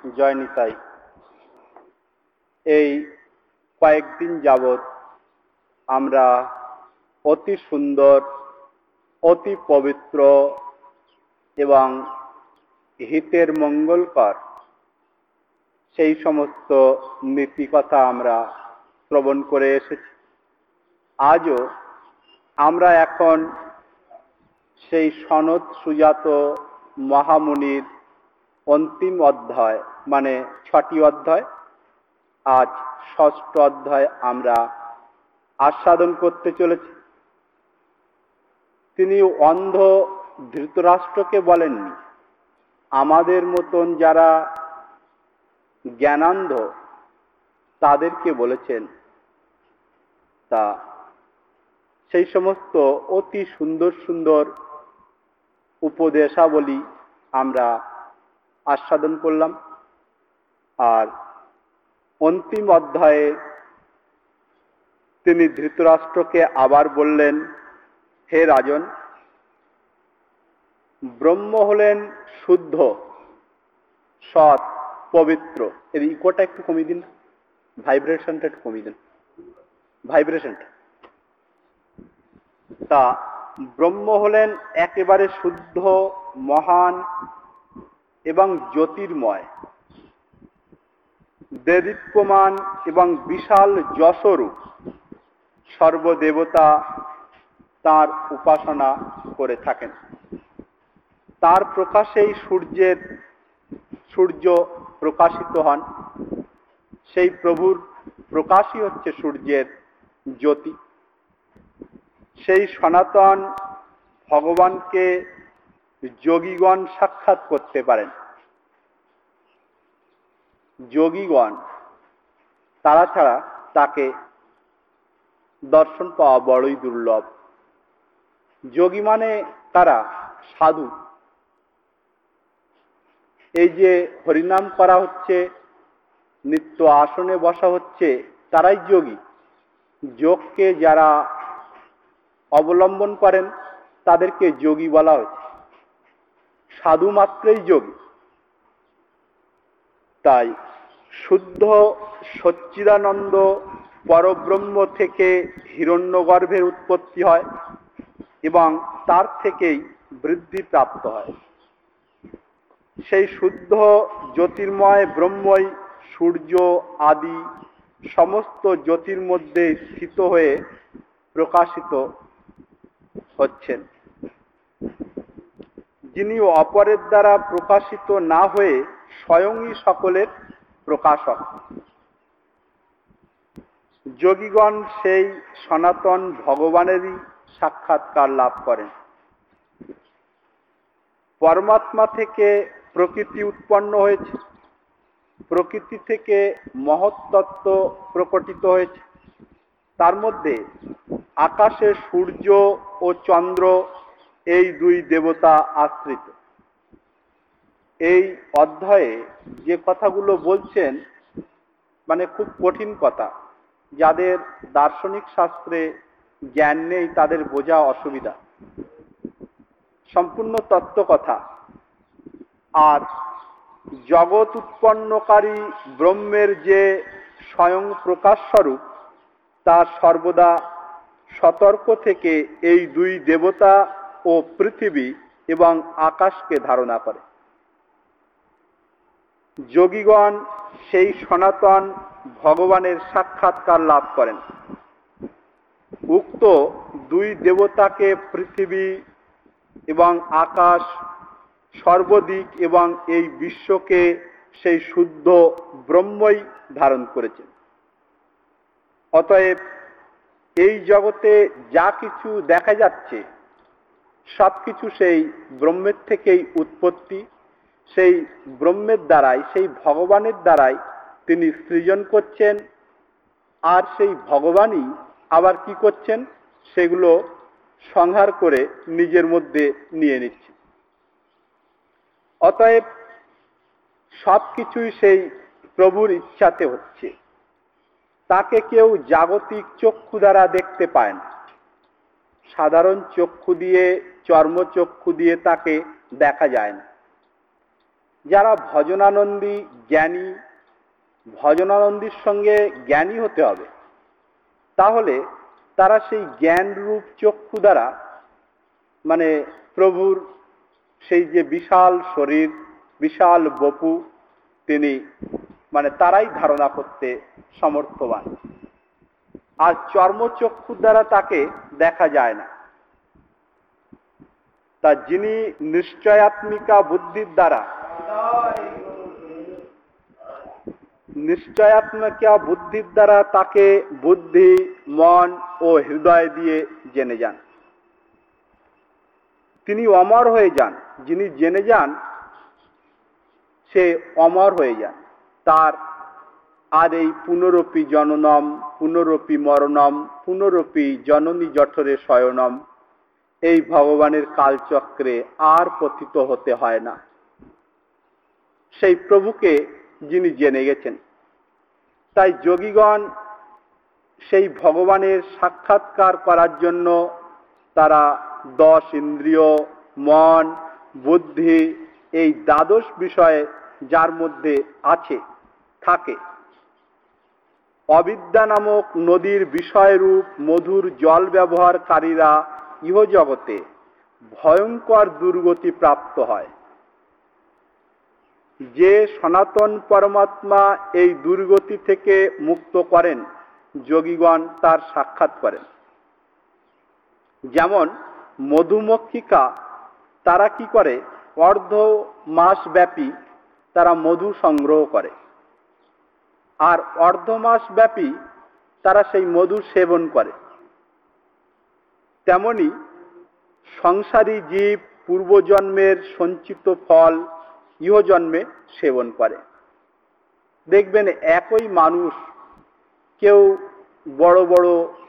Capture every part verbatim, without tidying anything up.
জয় নিতাই। এই কয়েকদিন যাবৎ আমরা অতি সুন্দর, অতি পবিত্র এবং হিতের মঙ্গলকর সেই সমস্ত নীতিকথা আমরা শ্রবণ করে এসেছি। আজও আমরা এখন সেই সনদ সুজাত মহামুনির অন্তিম অধ্যায়, মানে ছটি অধ্যায়, আজ ষষ্ঠ অধ্যায় আমরা আস্বাদন করতে চলেছি। তিনি অন্ধ ধৃতরাষ্ট্রকে বলেননি, আমাদের মতন যারা জ্ঞানান্ধ তাদেরকে বলেছেন। তা সেই সমস্ত অতি সুন্দর সুন্দর উপদেশাবলী আমরা আস্বাদন করলাম। আর অন্তিম অধ্যায়ে তিনি ধৃতরাষ্ট্রকে আবার বললেন, হে রাজন, ব্রহ্ম হলেন শুদ্ধ, সৎ, পবিত্র। এর ইকোটা একটু কমিয়ে দিন, ভাইব্রেশনটা একটু কমিয়ে দিন, ভাইব্রেশনটা। তা ব্রহ্ম হলেন একেবারে শুদ্ধ, মহান এবং জ্যোতির্ময়, দেদীপ্যমান এবং বিশাল যশোরূপ। সর্বদেবতা তার উপাসনা করে থাকেন। তার প্রকাশেই সূর্যের সূর্য প্রকাশিত হন। সেই প্রভুর প্রকাশই হচ্ছে সূর্যের জ্যোতি। সেই সনাতন ভগবানকে যোগীগণ সাক্ষাৎ করতে পারেন। যোগীগণ তারা ছাড়া তাকে দর্শন পাওয়া বড়ই দুর্লভ। যোগী মানে তারা সাধু। এই যে হরিনাম করা হচ্ছে, নিত্য আসনে বসা হচ্ছে, তারাই যোগী। যোগকে যারা অবলম্বন করেন তাদেরকে যোগী বলা হচ্ছে। সাধু মাত্রই যোগী। তাই শুদ্ধ সচ্চিদানন্দ পরব্রহ্ম থেকে হিরণ্যগর্ভের উৎপত্তি হয় এবং তার থেকেই বৃদ্ধি প্রাপ্ত হয়। সেই শুদ্ধ জ্যোতির্ময় ব্রহ্মই সূর্য আদি সমস্ত জ্যোতির মধ্যে স্থিত হয়ে প্রকাশিত হচ্ছেন। যিনি অপরের দ্বারা প্রকাশিত না হয়ে স্বয়ংই সকলের প্রকাশক। যোগীগণ সেই সনাতন ভগবানেরই সাক্ষাৎকার লাভ করেন। পরমাত্মা থেকে প্রকৃতি উৎপন্ন হয়েছে, প্রকৃতি থেকে মহত্তত্ত্ব প্রকটিত হয়েছে। তার মধ্যে আকাশে সূর্য ও চন্দ্র এই দুই দেবতা আশ্রিত। এই অধ্যায়ে যে কথাগুলো বলছেন মানে খুব কঠিন কথা। যাদের দার্শনিক শাস্ত্রে জ্ঞান নেই তাদের বোঝা অসুবিধা। সম্পূর্ণ তত্ত্ব কথা। আর জগৎ উৎপন্নকারী ব্রহ্মের যে স্বয়ং প্রকাশ স্বরূপ, তা সর্বদা সতর্ক থেকে এই দুই দেবতা ও পৃথিবী এবং আকাশকে ধারণা করে। যোগীগণ সেই সনাতন ভগবানের সাক্ষাৎকার লাভ করেন। উক্ত দুই দেবতাকে পৃথিবী এবং আকাশ, সর্বদিক এবং এই বিশ্বকে সেই শুদ্ধ ব্রহ্মই ধারণ করেছেন। অতএব এই জগতে যা কিছু দেখা যাচ্ছে সব কিছু সেই ব্রহ্মের থেকেই উৎপত্তি। সেই ব্রহ্মের দ্বারাই, সেই ভগবানের দ্বারাই তিনি সৃজন করছেন। আর সেই ভগবানই আবার কি করছেন, সেগুলো সংহার করে নিজের মধ্যে নিয়ে নিচ্ছে। অতএব সব কিছুই সেই প্রভুর ইচ্ছাতে হচ্ছে। তাকে কেউ জাগতিক চক্ষু দ্বারা দেখতে পায় না। সাধারণ চক্ষু দিয়ে, চর্মচক্ষু দিয়ে তাকে দেখা যায় না। যারা ভজনানন্দী জ্ঞানী, ভজনানন্দীর সঙ্গে জ্ঞানী হতে হবে, তাহলে তারা সেই জ্ঞান রূপ চক্ষু দ্বারা মানে প্রভুর সেই যে বিশাল শরীর, বিশাল বপু, তিনি মানে তারাই ধারণা করতে সমর্থবান। আর চর্মচক্ষু দ্বারা তাকে দেখা যায় না। তা যিনি নিশ্চয়াত্মিকা বুদ্ধির দ্বারা নিশ্চয়াত্মিকা বুদ্ধির দ্বারা তাকে বুদ্ধি, মন ও হৃদয় দিয়ে জেনে যান, তিনি অমর হয়ে যান। যিনি জেনে যান সে অমর হয়ে যান। তার আর এই পুনরপি জননম, পুনরপি মরণম, পুনরপি জননী জঠরে শয়নম, এই ভগবানের কালচক্রে আর পতিত হতে হয় না। সেই প্রভুকে যিনি জেনে গেছেন, তাই যোগীগণ সেই ভগবানের সাক্ষাৎকার করার জন্য তারা দশ ইন্দ্রিয়, মন, বুদ্ধি, এই দ্বাদশ বিষয়ে যার মধ্যে আছে থাকে, অবিদ্যা নামক নদীর বিষয়রূপ মধুর জল ব্যবহারকারীরা ইহ জগতে ভয়ঙ্কর দুর্গতি প্রাপ্ত হয়। যে সনাতন পরমাত্মা এই দুর্গতি থেকে মুক্ত করেন, যোগীগণ তার সাক্ষাৎ করেন। যেমন মধুমক্ষিকা, তারা কি করে, অর্ধ মাস ব্যাপী তারা মধু সংগ্রহ করে, আর অর্ধ মাস ব্যাপী তারা সেই মধু সেবন করে। তেমনি সংসারী জীব পূর্বজন্মের সঞ্চিত ফল ইহজন্মে সেবন করে। দেখবেন একই মানুষ কেউ বড় বড়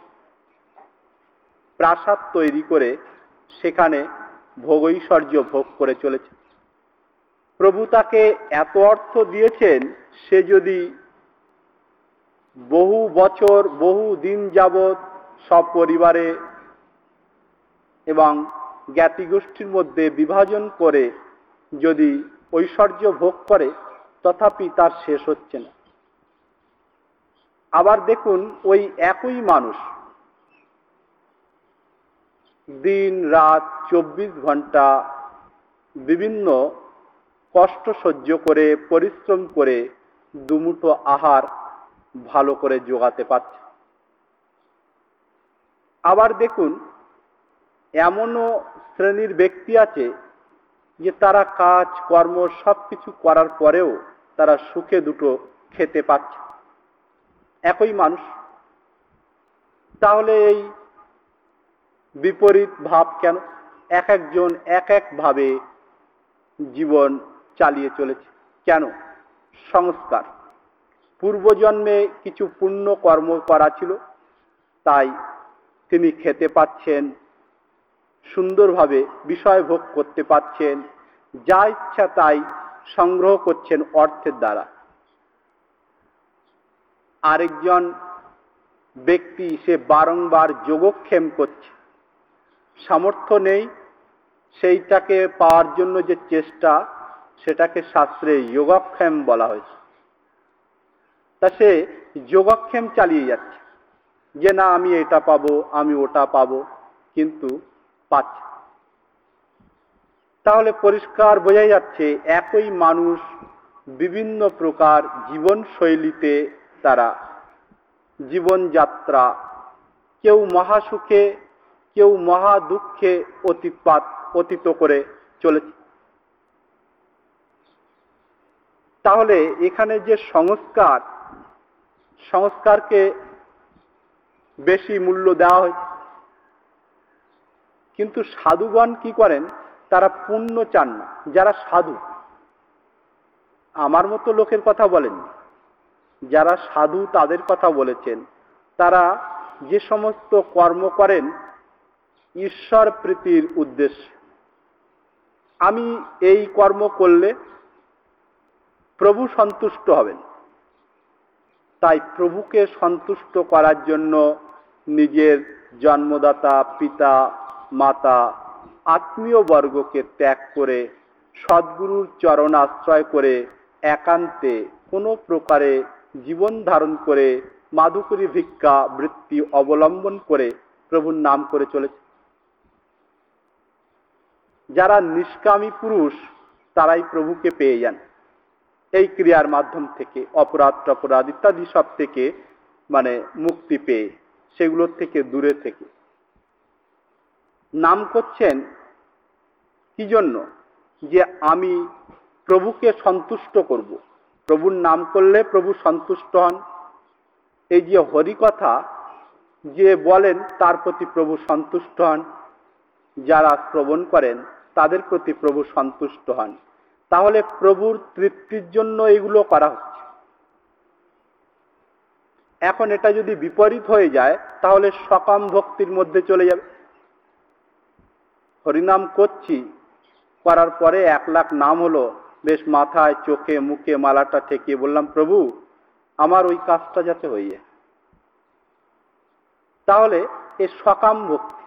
প্রাসাদ তৈরি করে সেখানে ভোগৈশ্বর্য ভোগ করে চলেছে। প্রভু তাকে এত অর্থ দিয়েছেন, সে যদি বহু বছর বহু দিন যাবৎ সপরিবারে এবং জ্ঞাতিগোষ্ঠীর মধ্যে বিভাজন করে যদি ঐশ্বর্য ভোগ করে, তথাপি তার শেষ হচ্ছে না। আবার দেখুন, ওই একই মানুষ দিন রাত চব্বিশ ঘন্টা বিভিন্ন কষ্ট সহ্য করে পরিশ্রম করে দুমুঠো আহার ভালো করে জোগাতে পারছে। আবার দেখুন, এমনও শ্রেণীর ব্যক্তি আছে যে তারা কাজ কর্ম সবকিছু করার পরেও তারা সুখে দুটো খেতে পাচ্ছে, একই মানুষ। তাহলে এই বিপরীত ভাব কেন? এক একজন এক এক ভাবে জীবন চালিয়ে চলেছে। কেন? সংস্কার। পূর্বজন্মে কিছু পুণ্য কর্ম করা ছিল, তাই তিনি খেতে পাচ্ছেন, সুন্দরভাবে বিষয় ভোগ করতে পাচ্ছেন, যা ইচ্ছা তাই সংগ্রহ করছেন অর্থের দ্বারা। আরেকজন ব্যক্তি সে বারংবার যোগক্ষেম করছে, সামর্থ্য নেই, সেইটাকে পাওয়ার জন্য যে চেষ্টা, সেটাকে শাস্ত্রে যোগক্ষেম বলা হয়েছে। তা সে যোগক্ষেম চালিয়ে যাচ্ছে যে না আমি এটা পাবো, আমি ওটা পাবো, কিন্তু পাচ্ছে। তাহলে পরিষ্কার বোঝা যাচ্ছে একই মানুষ বিভিন্ন প্রকার জীবন শৈলীতে তারা জীবনযাত্রা, কেউ মহাসুখে কেউ মহা দুঃখে অতিপাত অতীত করে চলেছে। তাহলে এখানে যে সংস্কার, সংস্কারকে বেশি মূল্য দেওয়া হয়েছে। কিন্তু সাধুগণ কি করেন? তারা পুণ্য চান না। যারা সাধু, আমার মতো লোকের কথা বলেন, যারা সাধু তাদের কথা বলেছেন, তারা যে সমস্ত কর্ম করেন ঈশ্বর প্রীতির উদ্দেশ্যে। আমি এই কর্ম করলে প্রভু সন্তুষ্ট হবেন, তাই প্রভুকে সন্তুষ্ট করার জন্য নিজের জন্মদাতা পিতা মাতা আত্মীয় বর্গকে ত্যাগ করে সদ্গুরুর চরণ আশ্রয় করে একান্তে কোনো প্রকারে জীবন ধারণ করে মাধুকরী ভিক্ষা বৃত্তি অবলম্বন করে প্রভুর নাম করে চলেছে। যারা নিষ্কামী পুরুষ তারাই প্রভুকে পেয়ে যান এই ক্রিয়ার মাধ্যম থেকে, অপরাধ টপরাধ ইত্যাদি সব থেকে মানে মুক্তি পেয়ে, সেগুলোর থেকে দূরে থেকে। নাম করছেন কি জন্য? যে আমি প্রভুকে সন্তুষ্ট করব। প্রভুর নাম করলে প্রভু সন্তুষ্ট হন। এই যে হরিকথা যে বলেন তার প্রতি প্রভু সন্তুষ্ট হন, যারা শ্রবণ করেন তাদের প্রতি প্রভু সন্তুষ্ট হন। তাহলে প্রভুর তৃপ্তির জন্য এগুলো করা হচ্ছে। এখন এটা যদি বিপরীত হয়ে যায় তাহলে সকাম ভক্তির মধ্যে চলে যাবে। হরিনাম করছি, করার পরে এক লাখ নাম হলো, বেশ মাথায় চোখে মুখে মালাটা ঠেকিয়ে বললাম প্রভু আমার ওই কাজটা যাতে হয়ে যায়। তাহলে এ সকাম ভক্তি।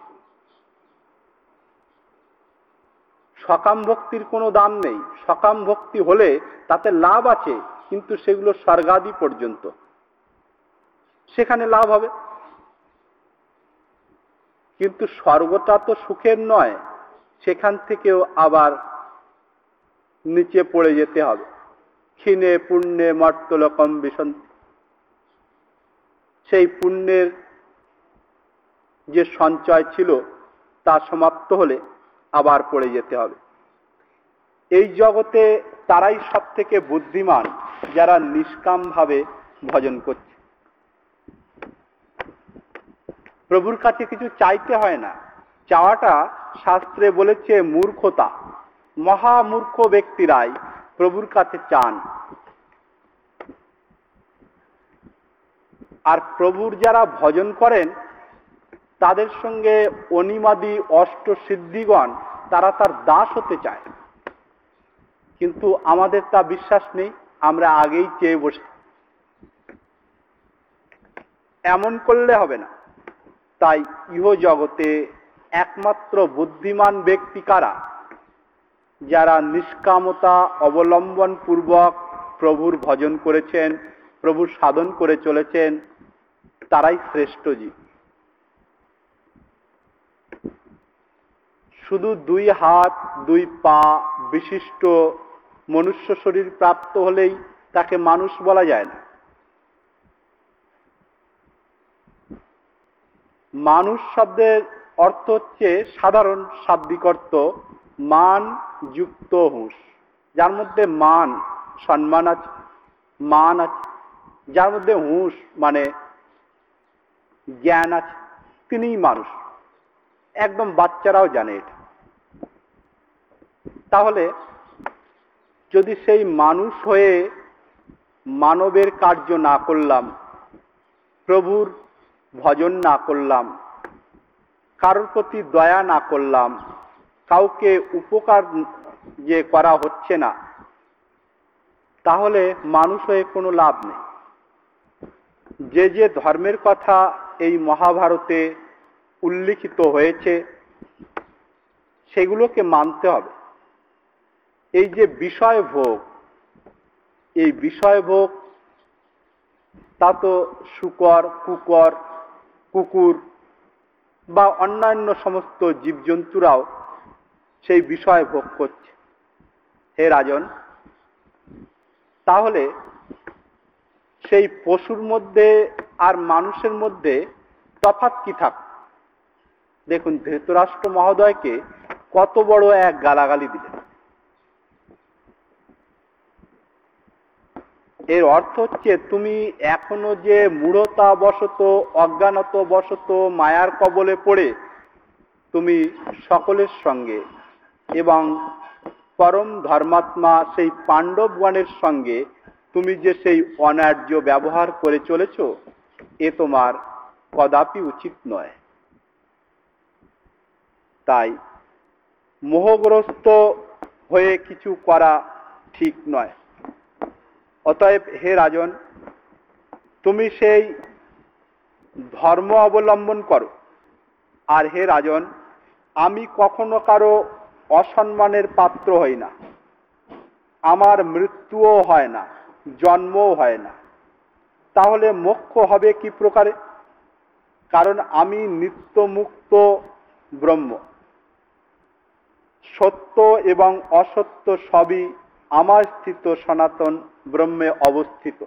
সকাম ভক্তির কোনো দাম নেই। সকাম ভক্তি হলে তাতে লাভ আছে, কিন্তু সেগুলো স্বর্গাদি পর্যন্ত, সেখানে লাভ হবে। কিন্তু স্বর্গটা তো সুখের নয়, সেখান থেকেও আবার নিচে পড়ে যেতে হবে। ক্ষীণে পুণ্যে মর্তলোকম বিশন্তি। সেই পুণ্যের যে সঞ্চয় ছিল তা সমাপ্ত হলে আবার পড়ে যেতে হবে। এই জগতে তারাই সব থেকে বুদ্ধিমান যারা নিষ্কাম ভাবে ভজন করছে। প্রভুর কাছে কিছু চাইতে হয় না। চাওয়াটা শাস্ত্রে বলেছে মূর্খতা। মহামূর্খ ব্যক্তিরাই প্রভুর কাছে চান। আর প্রভুর যারা ভজন করেন তাদের সঙ্গে অনিমাদি অষ্ট সিদ্ধিগণ তারা তার দাস হতে চায়, কিন্তু আমাদের তা বিশ্বাস নেই। আমরা আগেই চেয়ে বসে। এমন করলে হবে না। তাই ইহ জগতে একমাত্র বুদ্ধিমান ব্যক্তি কারা? যারা নিষ্কামতা অবলম্বন পূর্বক প্রভুর ভজন করেছেন, প্রভুর সাধন করে চলেছেন, তারাই শ্রেষ্ঠ জীব। শুধু দুই হাত দুই পা বিশিষ্ট মনুষ্য শরীর প্রাপ্ত হলেই তাকে মানুষ বলা যায় না। মানুষ শব্দের অর্থ হচ্ছে সাধারণ শাব্দিক অর্থ মান যুক্ত হুঁশ, যার মধ্যে মান সম্মান আছে, মান আছে, যার মধ্যে হুঁশ মানে জ্ঞান আছে, তিনিই মানুষ। একদম বাচ্চারাও জানে এটা। তাহলে যদি সেই মানুষ হয়ে মানবের কার্য না করলাম, প্রভুর ভজন না করলাম, কারোর প্রতি দয়া না করলাম, কাউকে উপকার যে করা হচ্ছে না, তাহলে মানুষ হয়ে কোনো লাভ নেই। যে যে ধর্মের কথা এই মহাভারতে উল্লিখিত হয়েছে সেগুলোকে মানতে হবে। এই যে বিষয় ভোগ, এই বিষয় ভোগ তা তো শুকর কুকর কুকুর বা অন্যান্য সমস্ত জীবজন্তুরাও সেই বিষয় ভোগ করছে। হে রাজন, তাহলে সেই পশুর মধ্যে আর মানুষের মধ্যে তফাৎ কি থাকে? দেখুন ধৃতরাষ্ট্র মহোদয়কে কত বড় এক গালাগালি দিলেন। এর অর্থ হচ্ছে তুমি এখনো যে মূঢ়তা বশত অজ্ঞানত বশত মায়ার কবলে পড়ে তুমি সকলের সঙ্গে এবং পরম ধর্মাত্মা সেই পাণ্ডবগণের সঙ্গে তুমি যে সেই অন্যায্য ব্যবহার করে চলেছ, এ তোমার কদাপি উচিত নয়। তাই মোহগ্রস্ত হয়ে কিছু করা ঠিক নয়। অতএব হে রাজন, তুমি সেই ধর্ম অবলম্বন করো। আর হে রাজন, আমি কখনো কারো অসম্মানের পাত্র হই না। আমার মৃত্যুও হয় না, জন্মও হয় না, তাহলে মোক্ষ হবে কি প্রকারে? কারণ আমি নিত্য মুক্ত ব্রহ্ম, সত্য এবং অসত্য সবই আমার স্থিত সনাতন ব্রহ্মে অবস্থিত।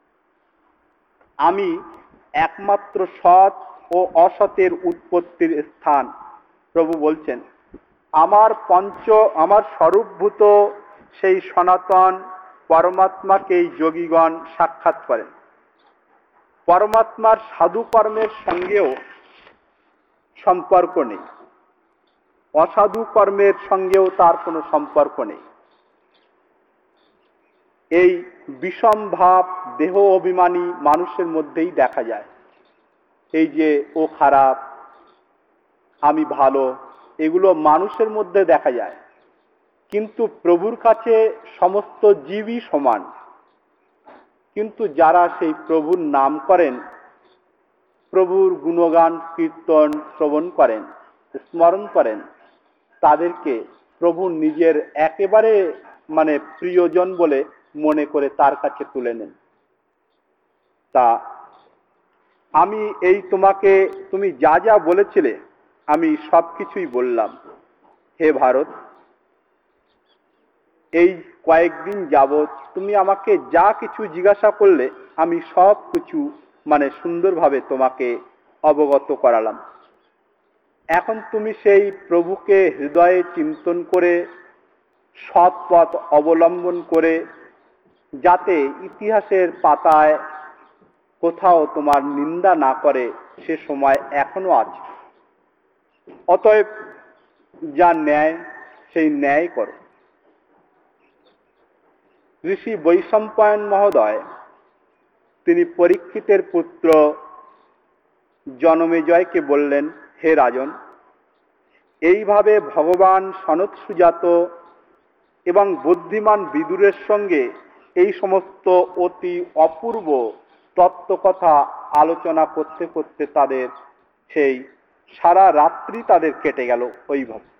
আমি একমাত্র সৎ ও অসতের উৎপত্তির স্থান। প্রভু বলছেন, আমার পঞ্চ আমার স্বরূপভূত সেই সনাতন পরমাত্মাকেই যোগীগণ সাক্ষাৎ করেন। পরমাত্মার সাধু কর্মের সঙ্গেও সম্পর্ক নেই, অসাধু কর্মের সঙ্গেও তার কোনো সম্পর্ক নেই। এই বিষম ভাব দেহ অভিমানী মানুষের মধ্যেই দেখা যায়। এই যে ও খারাপ, আমি ভালো, এগুলো মানুষের মধ্যে দেখা যায়। কিন্তু প্রভুর কাছে সমস্ত জীবই সমান। কিন্তু যারা সেই প্রভুর নাম করেন, প্রভুর গুণগান কীর্তন শ্রবণ করেন, স্মরণ করেন, তাদেরকে প্রভু নিজের একেবারে মানে প্রিয়জন বলে মনে করে তার কাছে তুলে নেন। তা আমি এই তোমাকে তুমি যা যা বলেছিলে আমি সব কিছুই বললাম। হে ভারত, এই কয়েকদিন যাবৎ তুমি আমাকে যা কিছু জিজ্ঞাসা করলে আমি সব কিছু মানে সুন্দরভাবে তোমাকে অবগত করালাম। এখন তুমি সেই প্রভুকে হৃদয়ে চিন্তন করে সৎ পথ অবলম্বন করে, যাতে ইতিহাসের পাতায় কোথাও তোমার নিন্দা না করে, সে সময় এখনো আছে। অতএব যা ন্যায় সেই ন্যায় করো। ঋষি বৈশম্পায়ন মহোদয় তিনি পরীক্ষিতের পুত্র জনমেজয়কে বললেন, হে রাজন, এইভাবে ভগবান সনত সুজাত এবং বুদ্ধিমান বিদুরের সঙ্গে এই সমস্ত অতি অপূর্ব তত্ত্বকথা আলোচনা করতে করতে তাদের সেই সারা রাত্রি তাদের কেটে গেল। ওইভাবে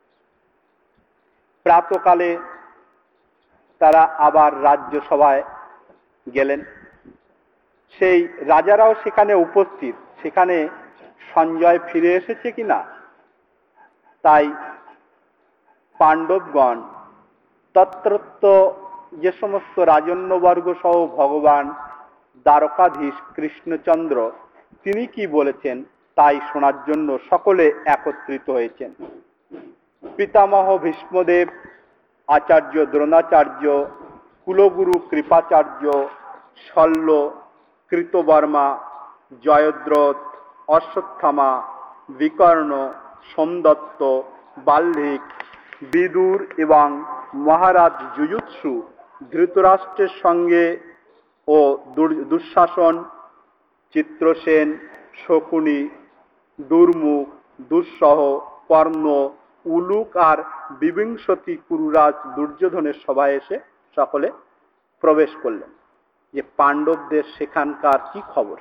প্রাতকালে তারা আবার রাজ্যসভায় গেলেন। সেই রাজারাও সেখানে উপস্থিত। সেখানে সঞ্জয় ফিরে এসেছে কিনা, তাই পাণ্ডবগণ তত্রত্য যে সমস্ত রাজন্যবর্গ সহ ভগবান দ্বারকাধীশ কৃষ্ণচন্দ্র তিনি কি বলেছেন তাই শোনার জন্য সকলে একত্রিত হয়েছেন। পিতামহ ভীষ্মদেব, আচার্য দ্রোণাচার্য, কুলগুরু কৃপাচার্য, শল্য, কৃতবর্মা, জয়দ্রথ, অশ্বত্থামা, বিকর্ণ, সোমদত্ত, বাল্মীক, বিদুর এবং মহারাজ যুযুৎসু ধৃতরাষ্ট্রের সঙ্গে ও দুঃশাসন, চিত্রসেন, শকুনি, দুর্মুখ, দুঃসহ, কর্ণ, উলুক আর বিবিংশতি কুরুরাজ দুর্যোধনের সভায় এসে সকলে প্রবেশ করলেন যে পাণ্ডবদের সেখানকার কি খবর।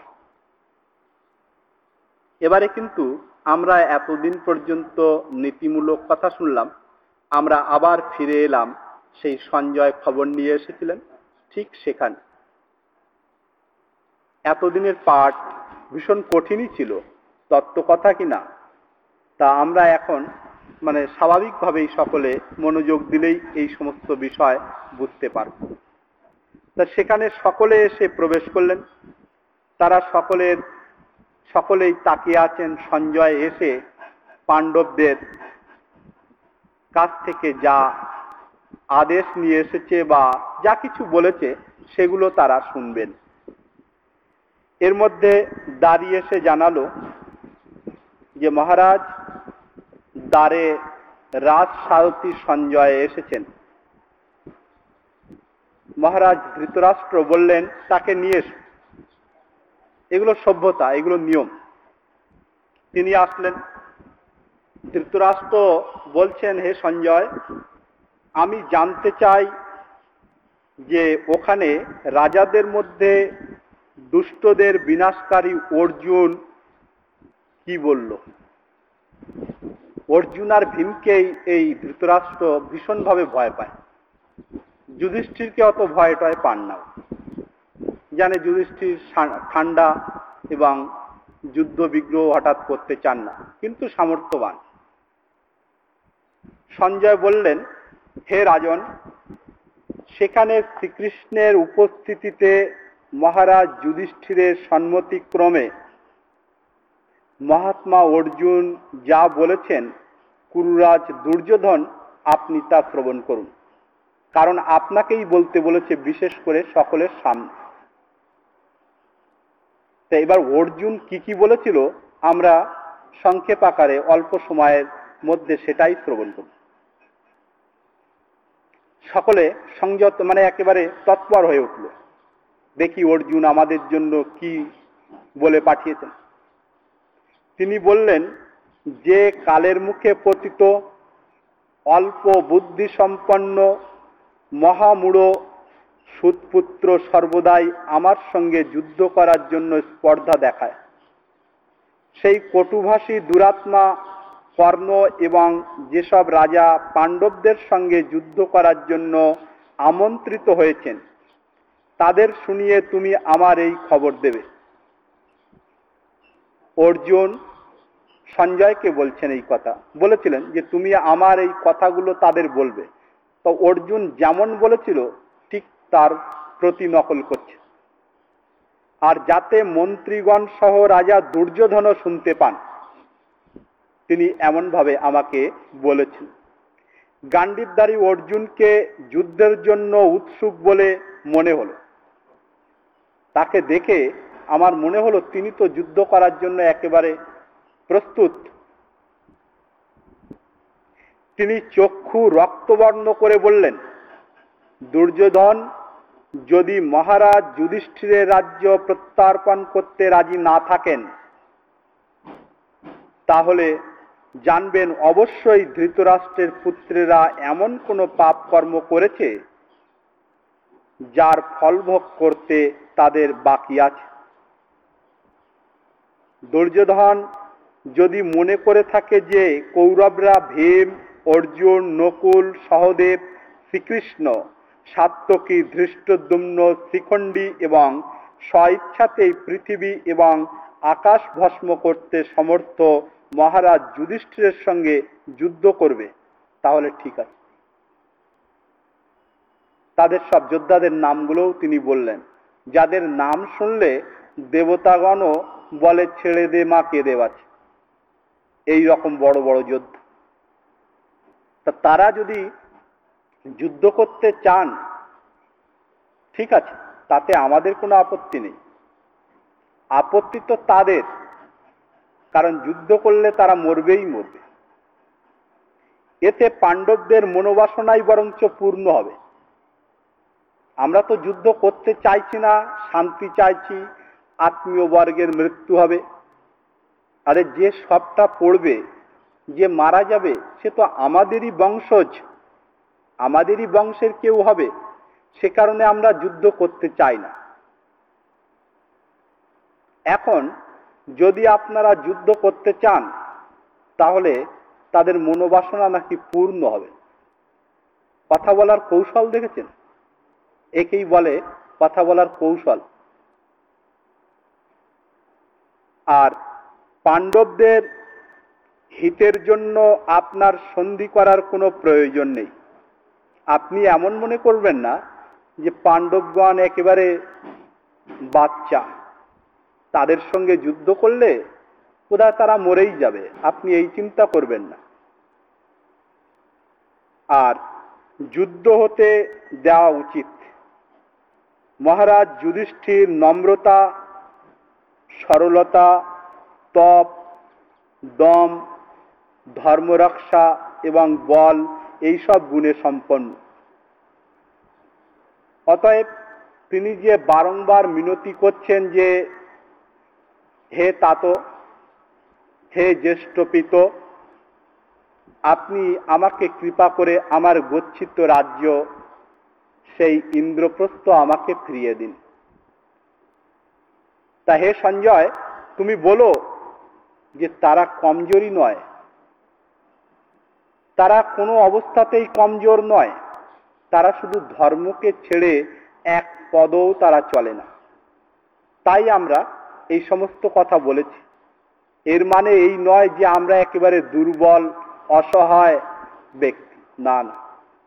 এবারে কিন্তু আমরা এতদিন পর্যন্ত নীতিমূলক কথা শুনলাম, আমরা আবার ফিরে এলাম সেই সঞ্জয় খবর নিয়ে এসেছিলেন ঠিক সেখানে। এতদিনের পাঠ ভীষণ কঠিনই ছিল, তত্ত্বকথা কিনা, তা আমরা এখন মানে স্বাভাবিকভাবেই সকলে মনোযোগ দিলেই এই সমস্ত বিষয় বুঝতে পারব। তা সেখানে সকলে এসে প্রবেশ করলেন। তারা সকলের সকলেই তাকিয়ে আছেন সঞ্জয় এসে পাণ্ডবদের কাছ থেকে যা আদেশ নিয়ে এসেছে বা যা কিছু বলেছে সেগুলো তারা শুনবেন। এর মধ্যে দাঁড়িয়ে এসে জানালো যে মহারাজ, দ্বারে রাজ সারথী সঞ্জয় এসেছেন। মহারাজ ধৃতরাষ্ট্র বললেন তাকে নিয়ে এসো। এগুলো সভ্যতা, এগুলো নিয়ম। তিনি আসলেন। ধৃতরাষ্ট্র বলছেন, হে সঞ্জয়, আমি জানতে চাই যে ওখানে রাজাদের মধ্যে দুষ্টদের বিনাশকারী অর্জুন কি বলল। অর্জুন আর ভীমকেই এই ধৃতরাষ্ট্র ভীষণভাবে ভয় পায়। যুধিষ্ঠিরকে অত ভয় টয় পান না, জানে যুধিষ্ঠির ঠান্ডা এবং যুদ্ধ বিগ্রহ হঠাৎ করতে চান না, কিন্তু সামর্থ্যবান। সঞ্জয় বললেন, হে রাজন, সেখানে শ্রীকৃষ্ণের উপস্থিতিতে মহারাজ যুধিষ্ঠিরের সম্মতিক্রমে মহাত্মা অর্জুন যা বলেছেন কুরুরাজ দুর্যোধন আপনি তা শ্রবণ করুন, কারণ আপনাকেই বলতে বলেছে, বিশেষ করে সকলের সামনে। তো এবার অর্জুন কি কি বলেছিল আমরা সংক্ষেপ আকারে অল্প সময়ের মধ্যে সেটাই শ্রবণ করব। সকলে সংযত মানে একেবারে তৎপর হয়ে উঠল, দেখি অর্জুন আমাদের জন্য কি বলে পাঠিয়েছেন। তিনি বললেন, যে কালের মুখে পতিত অল্প বুদ্ধি সম্পন্ন মহামূঢ় সুতপুত্র সর্বদাই আমার সঙ্গে যুদ্ধ করার জন্য স্পর্ধা দেখায়, সেই কটুভাষী দুরাত্মা কর্ণ এবং যেসব রাজা পাণ্ডবদের সঙ্গে যুদ্ধ করার জন্য আমন্ত্রিত হয়েছেন তাদের শুনিয়ে তুমি আমার এই খবর দেবে। অর্জুন সঞ্জয়কে বলছেন এই কথা, বলেছিলেন যে তুমি আমার এই কথাগুলো তাদের বলবে। তো অর্জুন যেমন বলেছিল ঠিক তার প্রতি নকল করছে। আর যাতে মন্ত্রীগণ সহ রাজা দুর্যোধনও শুনতে পান তিনি এমন ভাবে আমাকে বলেছেন। গান্ডীবধারী অর্জুনকে যুদ্ধের জন্য উৎসুক বলে মনে হলো। তাকে দেখে আমার মনে হলো তিনি তো যুদ্ধ করার জন্য একেবারে প্রস্তুত। তিনি চক্ষু রক্তবর্ণ করে বললেন, দুর্যোধন যদি মহারাজ যুধিষ্ঠিরের রাজ্য প্রত্যার্পণ করতে রাজি না থাকেন তাহলে জানবেন অবশ্যই ধৃতরাষ্ট্রের পুত্রেরা এমন কোনো পাপ কর্ম করেছে যার ফলভোগ করতে তাদের বাকি আছে। দুর্যোধন যদি মনে করে থাকে যে কৌরবরা ভীম, অর্জুন, নকুল, সহদেব, শ্রীকৃষ্ণ, সাত্যকী, ধৃষ্টদ্যুম্ন, শিখণ্ডী এবং স্বইচ্ছাতেই পৃথিবী এবং আকাশ ভস্ম করতে সমর্থ মহারাজ যুধিষ্ঠিরের সঙ্গে যুদ্ধ করবে তাহলে ঠিক আছে। তাদের সব যোদ্ধাদের নামগুলোও তিনি বললেন, যাদের নাম শুনলে দেবতাগণও বলে ছেড়ে দে মা, কেঁদে বাঁচে। এই রকম বড় বড় যোদ্ধা। তা তারা যদি যুদ্ধ করতে চান ঠিক আছে, তাতে আমাদের কোনো আপত্তি নেই। আপত্তি তো তাদের, কারণ যুদ্ধ করলে তারা মরবেই মরবে। এতে পাণ্ডবদের মনোবাসনাই বরঞ্চ পূর্ণ হবে। আমরা তো যুদ্ধ করতে চাইছি না, শান্তি চাইছি, আত্মীয় বর্গের মৃত্যু হবে। আরে যে সবটা পড়বে, যে মারা যাবে, সে তো আমাদেরই বংশজ, আমাদেরই বংশের কেউ হবে। সে কারণে আমরা যুদ্ধ করতে চাই না। এখন যদি আপনারা যুদ্ধ করতে চান তাহলে তাদের মনোবাসনা নাকি পূর্ণ হবে। কথা বলার কৌশল দেখেছেন? একেই বলে কথা বলার কৌশল। আর পাণ্ডবদের হিতের জন্য আপনার সন্ধি করার কোনো প্রয়োজন নেই। আপনি এমন মনে করবেন না যে পাণ্ডবগণ একেবারে বাচ্চা, তাদের সঙ্গে যুদ্ধ করলে বোধহয় তারা মরেই যাবে। আপনি এই চিন্তা করবেন না। আর যুদ্ধ হতে দেওয়া উচিত। মহারাজ যুধিষ্ঠির নম্রতা, সরলতা, তপ, দম, ধর্মরক্ষা এবং বল এইসব গুণে সম্পন্ন। অতএব তিনি যে বারংবার মিনতি করছেন যে হে তাত, হে জ্যেষ্ঠ পিত, আপনি আমাকে কৃপা করে আমার গচ্ছিত রাজ্য সেই ইন্দ্রপ্রস্থ আমাকে ফিরিয়ে দিন। তা হে সঞ্জয়, তুমি বলো যে তারা কমজোরি নয়, তারা কোনো অবস্থাতেই কমজোর নয়। তারা শুধু ধর্মকে ছেড়ে এক পদও তারা চলে না। তাই আমরা এই সমস্ত কথা বলেছি। এর মানে এই নয় যে আমরা একেবারে দুর্বল অসহায় ব্যক্তি, না না।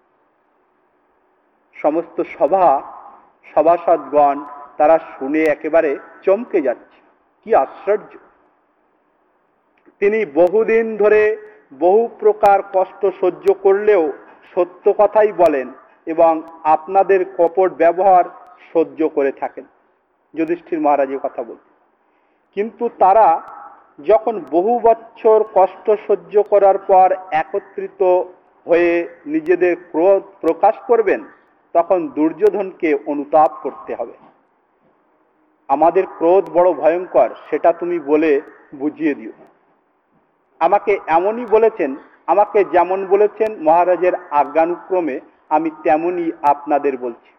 সমস্ত সভা সভাসদগণ তারা শুনে একেবারে চমকে যাচ্ছে, কি আশ্চর্য! তিনি বহুদিন ধরে বহু প্রকার কষ্ট সহ্য করলেও সত্য কথাই বলেন এবং আপনাদের কপট ব্যবহার সহ্য করে থাকেন। যুধিষ্ঠির মহারাজের কথা বলছেন। কিন্তু তারা যখন বহু বছর কষ্ট সহ্য করার পর একত্রিত হয়ে নিজেদের ক্রোধ প্রকাশ করবেন, তখন দুর্যোধনকে অনুতাপ করতে হবে। আমাদের ক্রোধ বড় ভয়ঙ্কর, সেটা তুমি বলে বুঝিয়ে দিও। আমাকে এমনই বলেছেন, আমাকে যেমন বলেছেন মহারাজের আজ্ঞানুক্রমে আমি তেমনই আপনাদের বলছি।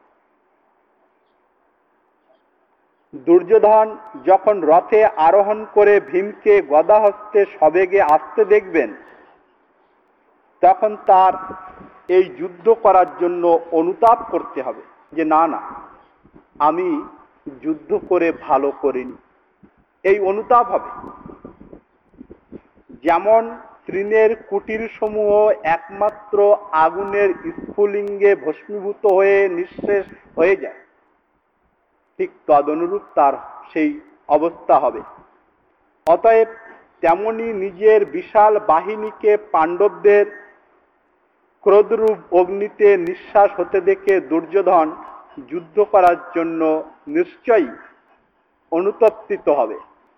দুর্যোধন যখন রথে আরোহণ করে ভীমকে গদা হস্তে সবেগে আসতে দেখবেন, তখন তার এই যুদ্ধ করার জন্য অনুতাপ করতে হবে যে না না, আমি যুদ্ধ করে ভালো করিনি, এই অনুতাপ হবে। যেমন তৃণের কুটির সমূহ একমাত্র আগুনের স্ফুলিঙ্গে ভস্মীভূত হয়ে নিঃশেষ হয়ে যায়, ঠিক তদনুরূপ তার সেই অবস্থা হবে। অতএব তেমনি নিজের বিশাল বাহিনীকে পাণ্ডবদের ক্রোধরূপ অগ্নিতে নিঃশ্বাস হতে দেখে দুর্যোধন যুদ্ধ করার জন্য নিশ্চয়ই অনুতপ্তিত হবে।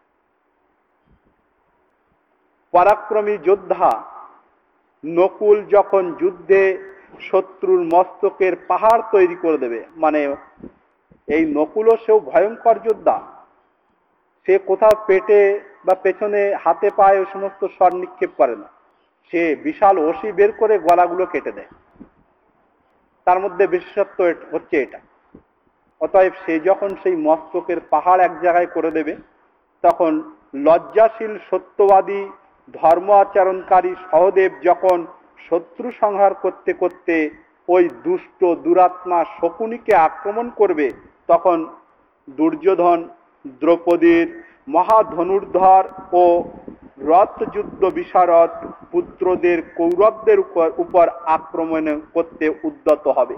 পরাক্রমী যোদ্ধা নকুল যখন যুদ্ধে শত্রুর মস্তকের পাহাড় তৈরি করে দেবে, মানে এই নকুলও সেও ভয়ঙ্কর যোদ্ধা, সে কোথাও পেটে বা পেছনে হাতে পায়ে ওই সমস্ত স্বর নিক্ষেপ করে না, সে বিশাল অসি বের করে গলাগুলো কেটে দেয়। তার মধ্যে বিশেষত্ব হচ্ছে এটা। অতএব সে যখন সেই মস্তকের পাহাড় এক জায়গায় করে দেবে, তখন লজ্জাশীল সত্যবাদী ধর্ম আচরণকারী সহদেব যখন শত্রু সংহার করতে করতে ওই দুষ্ট দুরাত্মা শকুনিকে আক্রমণ করবে, তখন দুর্যোধন দ্রৌপদীর মহাধনুর্ধর ও রথযুদ্ধ বিশারদ পুত্রদের কৌরবদের উপর উপর আক্রমণ করতে উদ্যত হবে।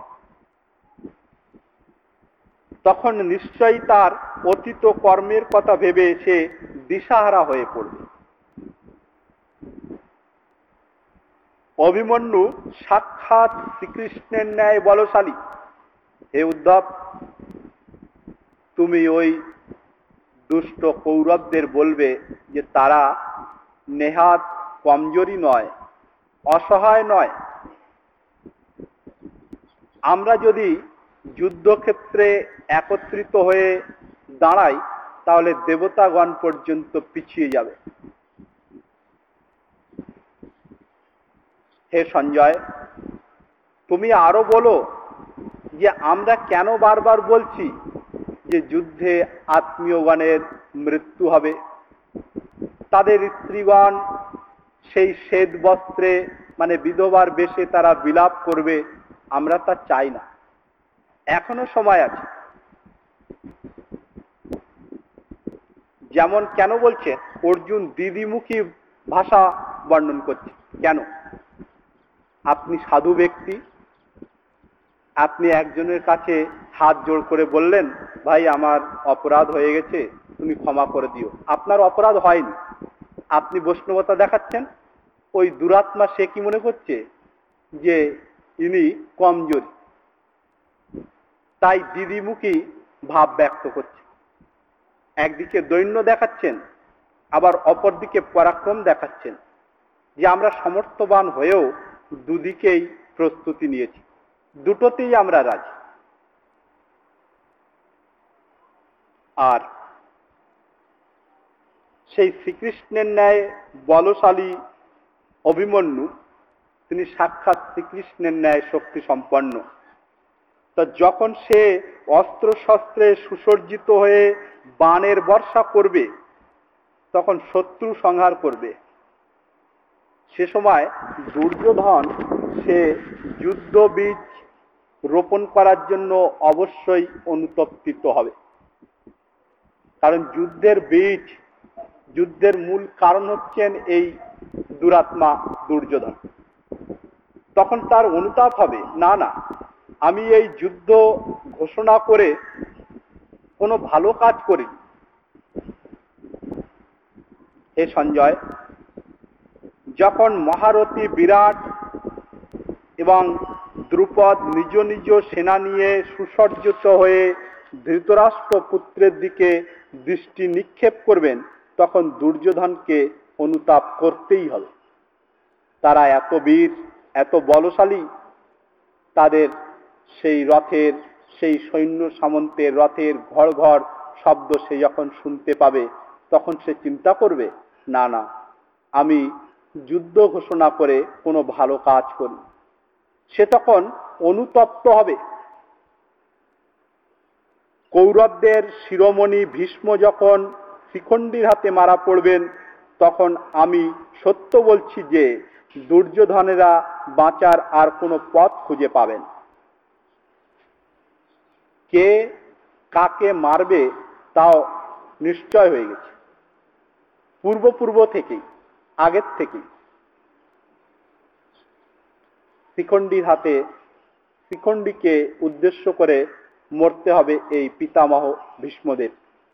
তখন নিশ্চয়ই তার অতীত কর্মের কথা ভেবে সে দিশাহারা হয়ে পড়বে। অভিমন্যু সাক্ষাৎ শ্রীকৃষ্ণের ন্যায় বলশালী। হে উদ্ধব, তুমি ওই দুষ্ট কৌরবদের বলবে যে তারা নেহাত কমজোরি নয়, অসহায় নয়। আমরা যদি যুদ্ধক্ষেত্রে একত্রিত হয়ে দাঁড়াই, তাহলে দেবতাগণ পর্যন্ত পিছিয়ে যাবে। হে সঞ্জয়, তুমি আরো বলো যে আমরা কেন বারবার বলছি যে যুদ্ধে আত্মীয়গণের মৃত্যু হবে, তাদের স্ত্রীগণ সেই শ্বেত বস্ত্রে মানে বিধবার বেশে তারা বিলাপ করবে, আমরা তা চাই না। এখনো সময় আছে। যেমন কেন বলছে, অর্জুন দিদিমুখী ভাষা বর্ণন করছে কেন? আপনি সাধু ব্যক্তি, আপনি একজনের কাছে হাত জোড় করে বললেন, ভাই আমার অপরাধ হয়ে গেছে, তুমি ক্ষমা করে দিও। আপনার অপরাধ হয়নি, আপনি বৈষ্ণবতা দেখাচ্ছেন। ওই দুরাত্মা সে কি মনে করছে যে ইনি কমজোরি, তাই দিদিমুখী ভাব ব্যক্ত করছে। একদিকে দৈন্য দেখাচ্ছেন, আবার অপরদিকে পরাক্রম দেখাচ্ছেন যে আমরা সমর্থবান হয়েও দুদিকেই প্রস্তুতি নিয়েছি, দুটোতেই আমরা রাজি। আর সেই শ্রীকৃষ্ণের ন্যায় বলশালী অভিমন্যু, তিনি সাক্ষাৎ শ্রীকৃষ্ণের ন্যায় শক্তি সম্পন্ন। তা যখন সে অস্ত্র শস্ত্রে সুসজ্জিত হয়ে বাণের বর্ষা করবে, তখন শত্রু সংহার করবে, সে সময় দুর্যোধন সে যুদ্ধ বীজ রোপণ করার জন্য অবশ্যই অনুতপ্তিত হবে। কারণ যুদ্ধের বীজ, যুদ্ধের মূল কারণ হচ্ছেন এই দুরাত্মা দুর্যোধন। তখন তার অনুতাপ হবে, না না, আমি এই যুদ্ধ ঘোষণা করে কোনো ভালো কাজ করি। হে সঞ্জয়, যখন মহারথী বিরাট এবং দ্রুপদ নিজ নিজ সেনা নিয়ে সুসজ্জিত হয়ে ধৃতরাষ্ট্র পুত্রের দিকে দৃষ্টি নিক্ষেপ করবেন, তখন দুর্যোধনকে অনুতাপ করতেই হবে। তারা এত বীর, এত বলশালী, তাদের সেই রথের, সেই সৈন্য সামন্তের রথের ঘর ঘর শব্দ সে যখন শুনতে পাবে, তখন সে চিন্তা করবে, না না, আমি যুদ্ধ ঘোষণা করে কোনো ভালো কাজ করি। সে তখন অনুতপ্ত হবে। কৌরবদের শিরোমণি ভীষ্ম যখন শিখণ্ডীর হাতে মারা পড়বেন, তখন আমি সত্য বলছি যে দুর্যোধনেরা বাঁচার আর কোনো পথ খুঁজে পাবেন। কে কাকে মারবে তাও নিশ্চয় হয়ে গেছে, পূর্ব পূর্ব থেকেই, আগের থেকেই। শিখণ্ডীর হাতে, শিখণ্ডীকে উদ্দেশ্য করে মরতে হবে এই পিতামহ ভীষ্মদেব।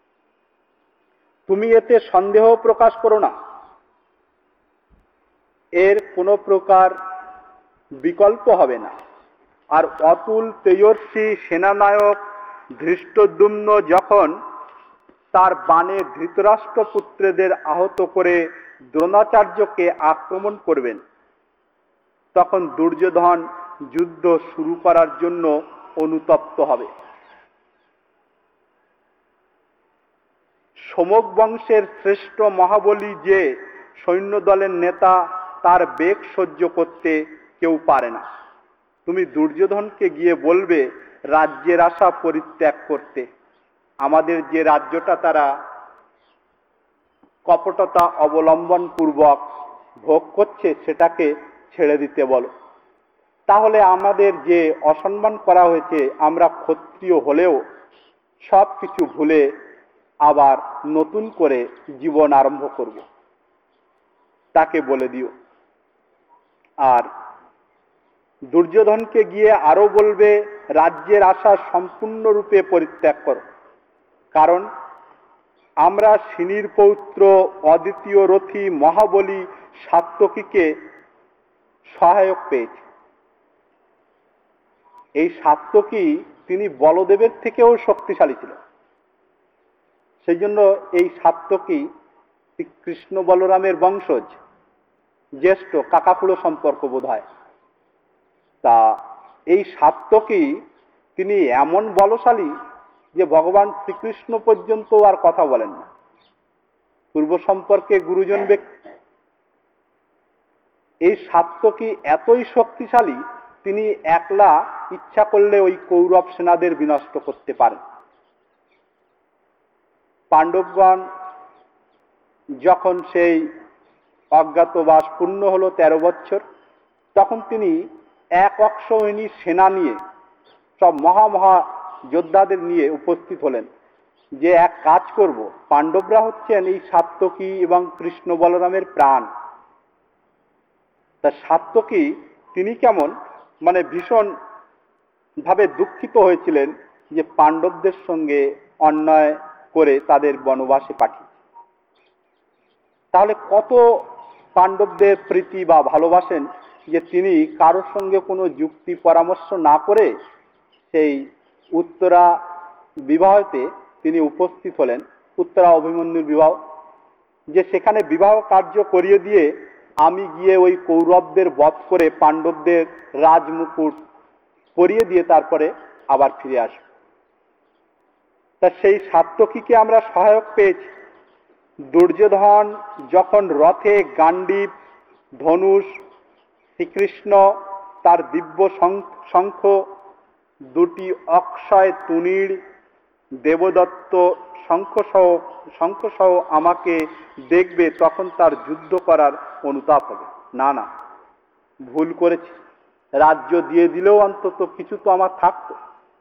তুমি এতে সন্দেহ প্রকাশ করো না, এর কোনো প্রকার বিকল্প হবে না। আর অতুল তেজস্বী সেনানায়ক ধৃষ্টদ্যুম্ন যখন তার বাণে ধৃতরাষ্ট্র পুত্রদের আহত করে দ্রোণাচার্যকে আক্রমণ করবেন, তখন দুর্যোধন যুদ্ধ শুরু করার জন্য অনুতপ্ত হবে। সমক বংশের শ্রেষ্ঠ মহাবলী যে সৈন্য দলের নেতা, তার বেগ সহ্য করতে কেউ পারে না। তুমি দুর্যোধনকে গিয়ে বলবে রাজ্যের আশা পরিত্যাগ করতে। আমাদের যে রাজ্যটা তারা কপটতা অবলম্বন পূর্বক ভোগ করছে, সেটাকে ছেড়ে দিতে বলো। তাহলে আমাদের যে অসম্মান করা হয়েছে, আমরা ক্ষত্রিয় হলেও সব কিছু ভুলে আবার নতুন করে জীবন আরম্ভ করব, তাকে বলে দিও। আর দুর্যোধনকে গিয়ে আরো বলবে রাজ্যের আশা সম্পূর্ণরূপে পরিত্যাগ করো। কারণ আমরা সিনির পৌত্র অদ্বিতীয় রথী মহাবলী সাত্যকীকে সহায়ক পেয়েছি। এই সাত্যকী তিনি বলদেবের থেকেও শক্তিশালী ছিল। সেই জন্য এই সাত্যকী কৃষ্ণ বলরামের বংশজ, জ্যেষ্ঠ কাকাকুড়ো সম্পর্ক বোধ হয়। তা এই সাত্যকী তিনি এমন বলশালী যে ভগবান শ্রীকৃষ্ণ পর্যন্ত আর কথা বলেন না। পূর্ব সম্পর্কে গুরুজন ব্যক্তি। এই সাত্যকী এতই শক্তিশালী, তিনি একলা ইচ্ছা করলে ওই কৌরব সেনাদের বিনষ্ট করতে পারেন। পাণ্ডবগণ যখন সেই অজ্ঞাতবাস পূর্ণ হলো তেরো বছর, তখন তিনি এক অক্ষৌহিনী সেনা নিয়ে, সব মহা মহা যোদ্ধাদের নিয়ে উপস্থিত হলেন যে এক কাজ করব। পাণ্ডবরা হচ্ছেন এই সাত্যকী এবং কৃষ্ণ বলরামের প্রাণ। তা সাত্যকী তিনি কেমন মানে ভীষণ ভাবে দুঃখিত হয়েছিলেন যে পাণ্ডবদের সঙ্গে অন্যায় করে তাদের বনবাসে পাঠিয়ে। তাহলে কত পাণ্ডবদের প্রীতি বা ভালোবাসেন যে তিনি কারোর সঙ্গে কোনো যুক্তি পরামর্শ না করে সেই উত্তরা বিবাহতে তিনি উপস্থিত হলেন। উত্তরা অভিমন্যুর বিবাহ, যে সেখানে বিবাহ কার্য করিয়ে দিয়ে আমি গিয়ে ওই কৌরবদের বধ করে পাণ্ডবদের রাজমুকুট পরিয়ে দিয়ে তারপরে আবার ফিরে আসব। তা সেই সাত্যকীকে আমরা সহায়ক পেয়েছি। দুর্যোধন যখন রথে গান্ডীব, ধনুষ, শ্রীকৃষ্ণ তার দিব্য শঙ্খ, দুটি অক্ষয় তুনীর, দেবদত্ত শঙ্খসহ শঙ্খসহ আমাকে দেখবে, তখন তার যুদ্ধ করার অনুতাপ হবে। না না, ভুল করেছি, রাজ্য দিয়ে দিলেও অন্তত কিছু তো আমার থাকতো।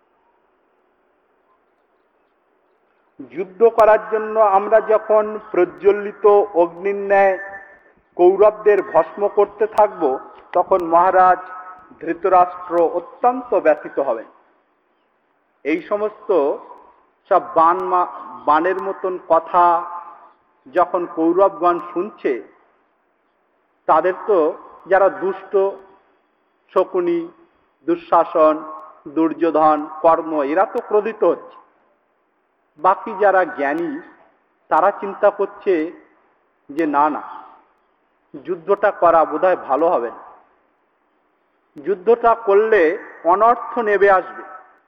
যুদ্ধ করার জন্য আমরা যখন প্রজ্বলিত অগ্নির ন্যায় কৌরবদের ভস্ম করতে থাকব, তখন মহারাজ ধৃতরাষ্ট্র অত্যন্ত ব্যথিত হবেন। এই সমস্ত সব বান বানের মতন কথা যখন কৌরবগণ শুনছে, তাদের তো যারা দুষ্ট, শকুনি, দুঃশাসন, দুর্যোধন, কর্ণ, এরা তো ক্রোধিত হচ্ছে। বাকি যারা জ্ঞানী তারা চিন্তা করছে যে না না, যুদ্ধটা করা বোধহয় ভালো হবে না, যুদ্ধটা করলে অনর্থ নেমে আসবে।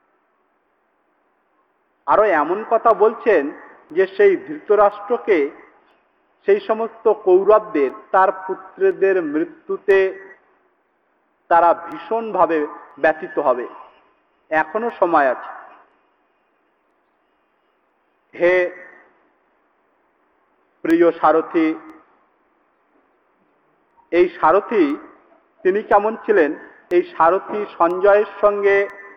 আরো এমন কথা বলছেন যে সেই ধৃতরাষ্ট্রকে, সেই সমস্ত কৌরবদের, তার পুত্রদের মৃত্যুতে তারা ভীষণভাবে ব্যথিত হবে। এখনো সময় আছে। হে প্রিয় সারথি, এই সারথি তিনি কেমন ছিলেন? এই সারথি সঞ্জয়ের সঙ্গে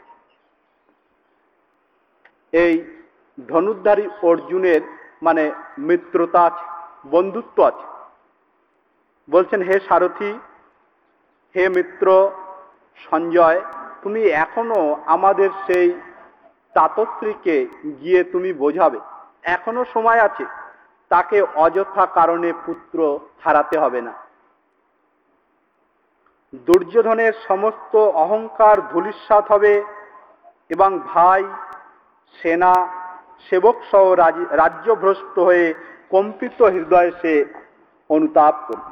এই ধনুর্ধারী অর্জুনের মানে মিত্রতা আছে, বন্ধুত্ব আছে। বলছেন, হে সারথি, হে মিত্র সঞ্জয়, তুমি এখনো আমাদের সেই তাতশ্রীকে গিয়ে তুমি বোঝাবে, এখনো সময় আছে, তাকে অযথা কারণে পুত্র হারাতে হবে না। দুর্যোধনের সমস্ত অহংকার ধূলিসাৎ হবে এবং ভাই, সেনা, সেবক সহ রাজ্যভ্রষ্ট হয়ে কম্পিত হৃদয়ে সে অনুতাপ করবে।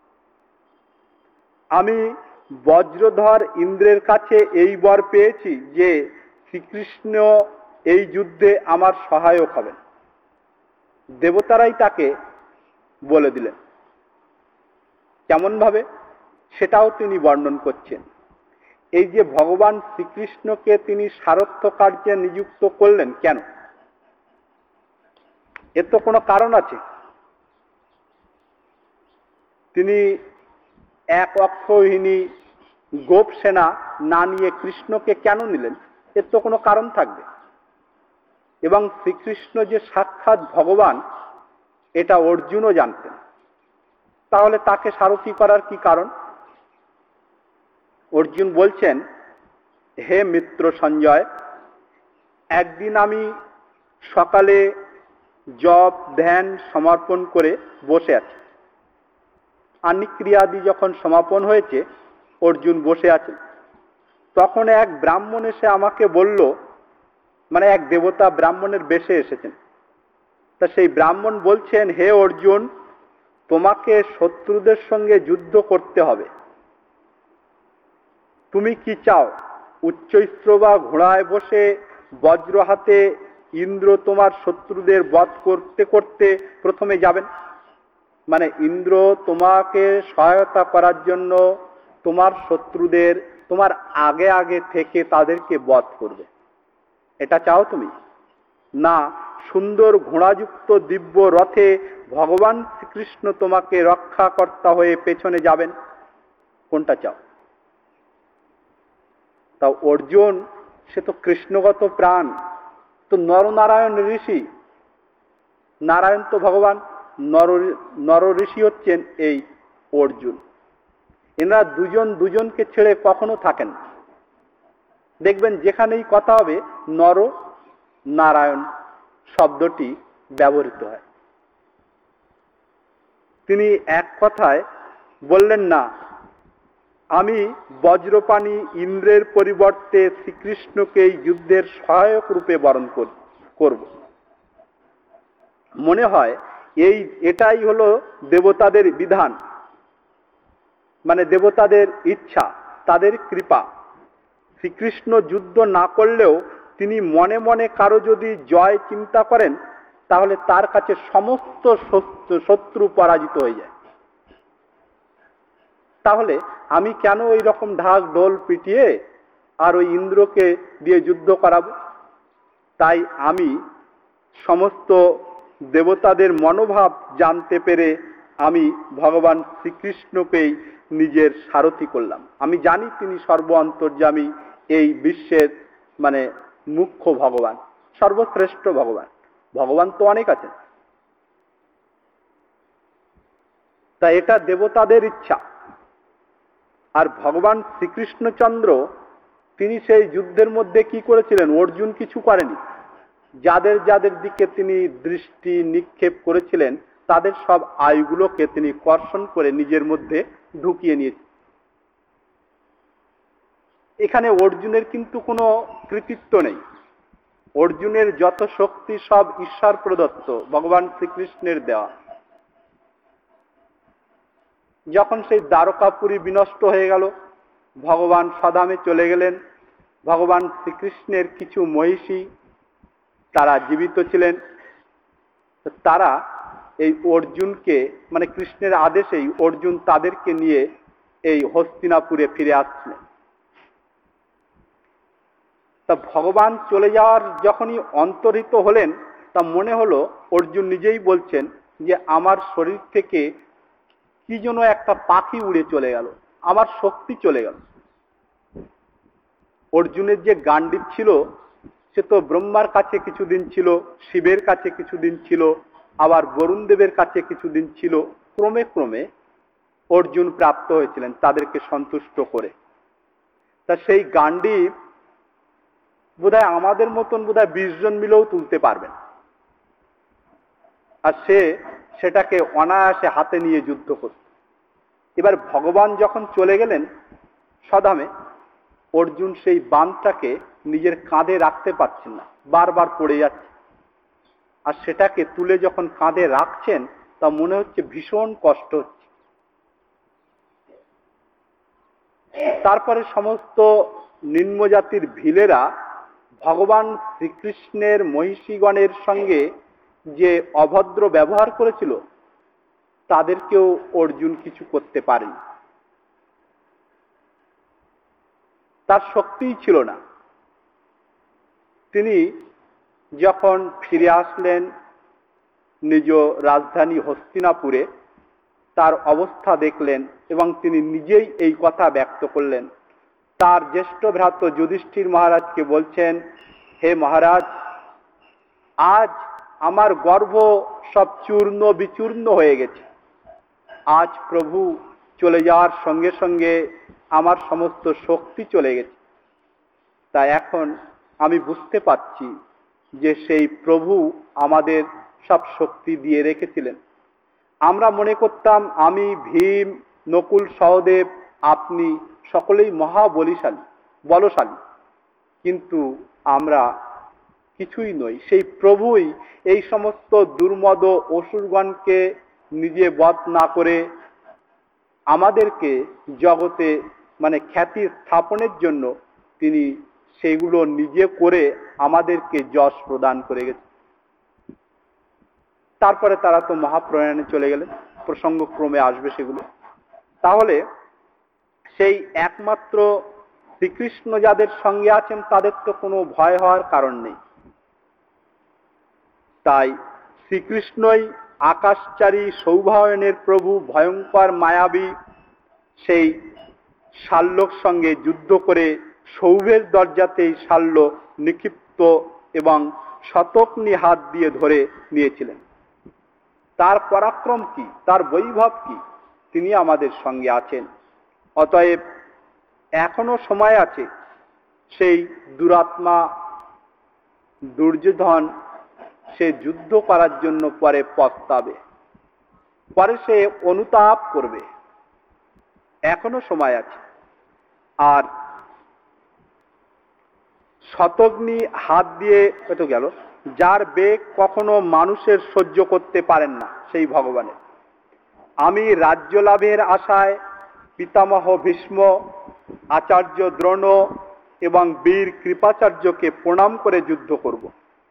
আমি বজ্রধর ইন্দ্রের কাছে এই বর পেয়েছি যে শ্রীকৃষ্ণ এই যুদ্ধে আমার সহায়ক হবেন। দেবতারাই তাকে বলে দিলেন। কেমন ভাবে সেটাও তিনি বর্ণন করছেন। এই যে ভগবান শ্রীকৃষ্ণকে তিনি সারথ্য কার্যে নিযুক্ত করলেন, কেন? এর তো কোনো কারণ আছে। তিনি এক অক্ষৌহিনী গোপ সেনা না নিয়ে কৃষ্ণকে কেন নিলেন? এর তো কোনো কারণ থাকবে। এবং শ্রীকৃষ্ণ যে সাক্ষাৎ ভগবান, এটা অর্জুনও জানতেন। তাহলে তাকে সারথি করার কি কারণ? অর্জুন বলছেন, হে মিত্র সঞ্জয়, একদিন আমি সকালে জপ ধ্যান সমর্পণ করে বসে আছি। আনিক ক্রিয়াদি যখন সমাপন হয়েছে, অর্জুন বসে আছেন। তখন এক ব্রাহ্মণ এসে আমাকে বলল, মানে এক দেবতা ব্রাহ্মণের বেশে এসেছেন। তা সেই ব্রাহ্মণ বলছেন, হে অর্জুন, তোমাকে শত্রুদের সঙ্গে যুদ্ধ করতে হবে। তুমি কি চাও? উচ্চৈস্ত্র বা ঘোড়ায় বসে বজ্র হাতে ইন্দ্র তোমার শত্রুদের বধ করতে করতে প্রথমে যাবেন? মানে ইন্দ্র তোমাকে সহায়তা করার জন্য তোমার শত্রুদের তোমার আগে আগে থেকে তাদেরকে বধ করবে, এটা চাও তুমি? না সুন্দর ঘোড়াযুক্ত দিব্য রথে ভগবান শ্রীকৃষ্ণ তোমাকে রক্ষাকর্তা হয়ে পেছনে যাবেন, কোনটা চাও? তা অর্জুন সে তো কৃষ্ণগত প্রাণ, তো নরনারায়ণ ঋষি, নারায়ণ তো ভগবান, নর নর ঋষি হচ্ছেন এই অর্জুন। এনারা দুজন দুজনকে ছেড়ে কখনো থাকেন না। দেখবেন যেখানেই কথা হবে নর নারায়ণ শব্দটি ব্যবহৃত হয়। তিনি এক কথায় বললেন না, আমি বজ্রপাণি ইন্দ্রের পরিবর্তে শ্রীকৃষ্ণকে এই যুদ্ধের সহায়ক রূপে বরণ করব। মনে হয় এই এটাই হলো দেবতাদের বিধান, মানে দেবতাদের ইচ্ছা, তাদের কৃপা। শ্রীকৃষ্ণ যুদ্ধ না করলেও তিনি মনে মনে কারো যদি জয় চিন্তা করেন, তাহলে তার কাছে সমস্ত শত্রু পরাজিত হয়ে যায়। তাহলে আমি কেন ওই রকম ঢাক ঢোল পিটিয়ে আর ওই ইন্দ্রকে দিয়ে যুদ্ধ করাবো? তাই আমি সমস্ত দেবতাদের মনোভাব জানতে পেরে আমি ভগবান শ্রীকৃষ্ণকেই নিজের সারথি করলাম। আমি জানি তিনি সর্ব অন্তর্যামী, এই বিশ্বের মানে মুখ্য ভগবান, সর্বশ্রেষ্ঠ ভগবান। ভগবান তো অনেক আছেন, তা এটা দেবতাদের ইচ্ছা। আর ভগবান শ্রীকৃষ্ণচন্দ্র তিনি সেই যুদ্ধের মধ্যে কি করেছিলেন? অর্জুন কিছু করেনি। যাদের যাদের দিকে তিনি দৃষ্টি নিক্ষেপ করেছিলেন তাদের সব আয়ুগুলোকে তিনি কর্ষণ করে নিজের মধ্যে ঢুকিয়ে নিয়েছেন। এখানে অর্জুনের কিন্তু কোনো কৃতিত্ব নেই। অর্জুনের যত শক্তি সব ঈশ্বর প্রদত্ত, ভগবান শ্রীকৃষ্ণের দেওয়া। যখন সেই দ্বারকাপুরী বিনষ্ট হয়ে গেল, ভগবান সদামে চলে গেলেন। ভগবান শ্রীকৃষ্ণের কিছু মহিষী তারা জীবিত ছিলেন, তারা এই অর্জুনকে মানে কৃষ্ণের আদেশেই অর্জুন তাদেরকে নিয়ে এই হস্তিনাপুরে ফিরে আসছিলেন। তা ভগবান চলে যাওয়ার যখনই অন্তর্হিত হলেন, তা মনে হলো অর্জুন নিজেই বলছেন যে আমার শরীর থেকে কি যেন একটা পাখি উড়ে চলে গেল, আমার শক্তি চলে গেল। অর্জুনের যে গান্ডীব ছিল সে তো ব্রহ্মার কাছে কিছুদিন ছিল, শিবের কাছে কিছুদিন ছিল, আবার বরুণ দেবের কাছে কিছুদিন ছিল। ক্রমে ক্রমে অর্জুন প্রাপ্ত হয়েছিলেন তাদেরকে সন্তুষ্ট করে। তা সেই গান্ডীব বোধহয় আমাদের মতন বোধহয় বিশ জন মিলেও তুলতে পারবেন। আর সে সেটাকে অনায়াসে হাতে নিয়ে যুদ্ধ করত। এবার ভগবান যখন চলে গেলেন সদামে, অর্জুন সেই বানটাকে নিজের কাঁধে রাখতে পারছেন না, বারবার পড়ে যাচ্ছে। আর সেটাকে তুলে যখন কাঁধে রাখছেন তা মনে হচ্ছে ভীষণ কষ্ট হচ্ছে। তারপরে সমস্ত নিম্নজাতির ভিলেরা ভগবান শ্রীকৃষ্ণের মহিষীগণের সঙ্গে যে অভদ্র ব্যবহার করেছিল তাদেরকেও অর্জুন কিছু করতে পারেনি। তার শক্তিই ছিল না। তিনি যখন ফিরে আসলেন নিজ রাজধানী হস্তিনাপুরে, তার অবস্থা দেখলেন এবং তিনি নিজেই এই কথা ব্যক্ত করলেন। তার জ্যেষ্ঠ ভ্রাতা যুধিষ্ঠির মহারাজকে বলছেন, হে মহারাজ, আজ আমার গর্ভ সব চূর্ণ বিচূর্ণ হয়ে গেছে। আজ প্রভু চলে যাওয়ার সঙ্গে সঙ্গে আমার সমস্ত শক্তি চলে গেছে। তা এখন আমি বুঝতে পারছি যে সেই প্রভু আমাদের সব শক্তি দিয়ে রেখেছিলেন। আমরা মনে করতাম আমি, ভীম, নকুল, সহদেব, আপনি সকলেই মহাবলীশালী, বলশালী, কিন্তু আমরা কিছুই নই। সেই প্রভুই এই সমস্ত দুর্মদ অসুরগণকে নিজে বধ না করে আমাদেরকে জগতে মানে খ্যাতি স্থাপনের জন্য তিনি সেগুলো নিজে করে আমাদেরকে যশ প্রদান করে গেছে। তারপরে তারা তো মহাপ্রয়াণে চলে গেলেন, প্রসঙ্গ ক্রমে আসবে সেগুলো। তাহলে সেই একমাত্র শ্রীকৃষ্ণ যাদের সঙ্গে আছেন তাদের তো কোনো ভয় হওয়ার কারণ নেই। তাই শ্রীকৃষ্ণই আকাশচারী সৌভায়নের প্রভু, ভয়ঙ্কর মায়াবী সেই শাল্যর সঙ্গে যুদ্ধ করে সৌভের দরজাতেই শাল্য নিক্ষিপ্ত এবং শতগ্নি হাত দিয়ে ধরে নিয়েছিলেন। তার পরাক্রম কি, তার বৈভব কি, তিনি আমাদের সঙ্গে আছেন। অতএব এখনো সময় আছে সেই দুরাত্মা দুর্যোধন সে যুদ্ধ করার জন্য পরে পস্তাবে, পরে সে অনুতাপ করবে, এখনো সময় আছে। আর শতগ্নি হাত দিয়ে কত গেল, যার বেগ কখনো মানুষের সহ্য করতে পারেন না সেই ভগবানের। আমি রাজ্য লাভের আশায় পিতামহ ভীষ্ম, আচার্য দ্রোণ এবং বীর কৃপাচার্যকে প্রণাম করে যুদ্ধ করব।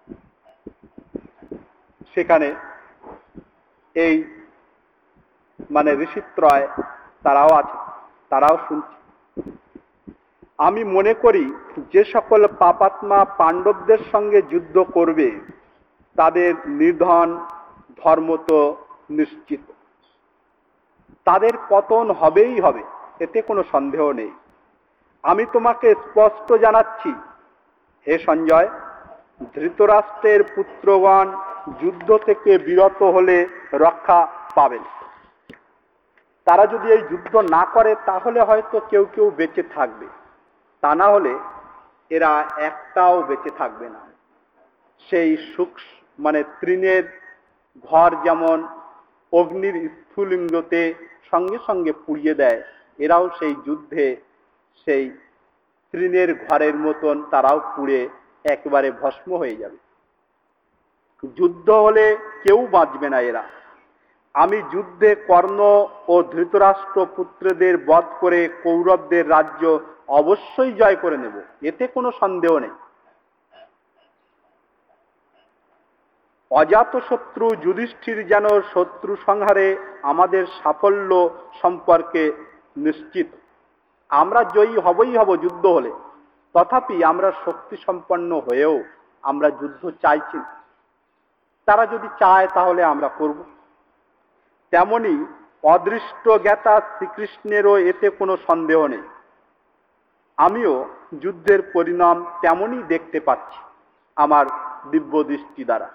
সেখানে এই মানে ঋষিত্রয় তারাও আছে, তারাও শুনছে। আমি মনে করি যে সকল পাপাত্মা পাণ্ডবদের সঙ্গে যুদ্ধ করবে তাদের নিধন ধর্ম তো নিশ্চিত। তাদের পতন হবেই হবে, এতে কোনো সন্দেহ নেই। আমি তোমাকে স্পষ্ট জানাচ্ছি হে সঞ্জয়, ধৃতরাষ্ট্রের পুত্রগণ যুদ্ধ থেকে বিরত হলে রক্ষা পাবেন। তারা যদি এই যুদ্ধ না করে তাহলে হয়তো কেউ কেউ বেঁচে থাকবে, তা না হলে এরা একটাও বেঁচে থাকবে না। সেই সুখ মানে তৃণের ঘর যেমন অগ্নির স্ফুলিঙ্গতে সঙ্গে সঙ্গে পুড়িয়ে দেয়, এরাও সেই যুদ্ধে সেই তৃণের ঘরের মতন তারাও পুড়ে একেবারে ভস্ম হয়ে যাবে। যুদ্ধ হলে কেউ বাঁচবে না এরা। আমি যুদ্ধে কর্ণ ও ধৃতরাষ্ট্র পুত্রদের বধ করে কৌরবদের রাজ্য অবশ্যই জয় করে নেব, এতে কোনো সন্দেহ নেই। অজাতশত্রু যুধিষ্ঠির যেন শত্রু সংহারে আমাদের সাফল্য সম্পর্কে নিশ্চিত। আমরা জয়ী হবই হব যুদ্ধ হলে, তথাপি আমরা শক্তি সম্পন্ন হয়েও আমরা যুদ্ধ চাইছি না। তারা যদি চায় তাহলে আমরা করব। তেমনি অদৃষ্ট জ্ঞাতা শ্রীকৃষ্ণেরও এতে কোনো সন্দেহ নেই। আমিও যুদ্ধের পরিণাম তেমনই দেখতে পাচ্ছি আমার দিব্য দৃষ্টি দ্বারা।